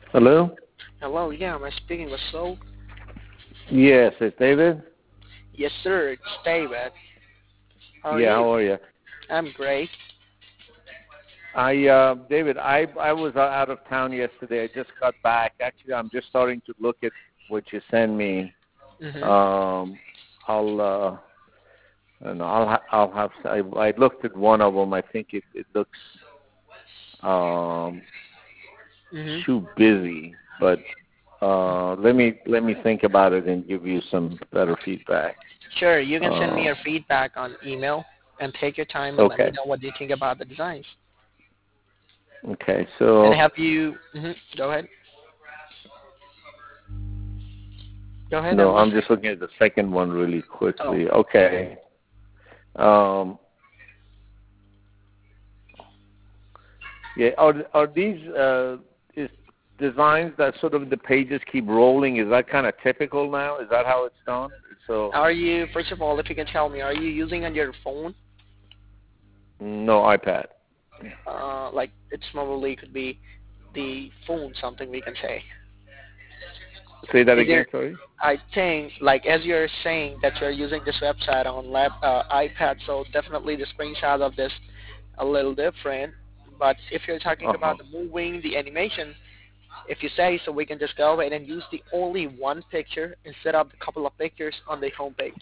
Hello? Hello, yeah, am I speaking with Soul? Yes, it's David. Yes, sir, it's David. How are Yeah, you? how are you? I'm great. David, I was out of town yesterday. I just got back. Actually, I'm just starting to look at what you send me. Mhm. Um, I'll have. I looked at one of them. I think it looks um Mhm. too busy, but let me think about it and give you some better feedback. Sure, you can send me Uh, your feedback on email and take your time and let me okay, know what you think about the designs. okay. And So have you? Go ahead. Go ahead. no, I'm I'm listening. just looking at the second one really Oh, quickly. Okay. Um, yeah. Are these is designs that sort of the pages keep rolling? Is that kind of typical now? Is that how it's done? So are you? First of all, if you can tell me, are you using on your phone? no iPad. Like it's probably could be the phone, something we can say. Say that Is there? again. Sorry. I think, like as you're saying that you're using this website on iPad, so definitely the screenshot of this a little different. But if you're talking Uh huh. about the moving, the animation, if you say so, we can just go ahead and use the only one picture instead of a couple of pictures on the home page.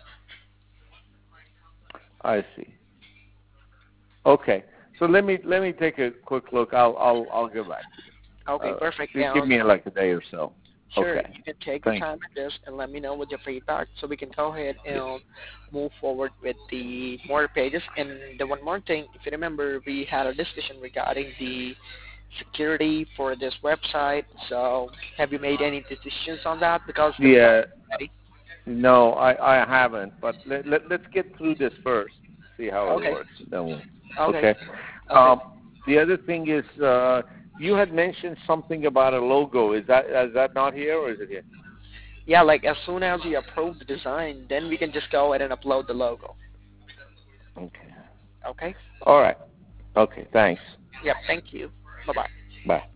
I see. Okay. So let me take a quick look. I'll get back to you. Okay, perfect. Give me like a day or so. Sure, Okay. you can take your Thanks. time with this and let me know with your feedback so we can go ahead Yes. and move forward with the more pages. And the one more thing, if you remember, we had a discussion regarding the security for this website. So have you made any decisions on that? Because the design Yeah. is ready. No, I haven't. But let's get through this first. See how it Okay, works. Then we'll. okay, Okay. okay. The other thing is, you had mentioned something about a logo. Is that not here or is it here? Yeah, like as soon as you approve the design, then we can just go ahead and upload the logo. Okay. Okay? All right. Okay. Thanks. Yep, thank you. Bye-bye. Bye.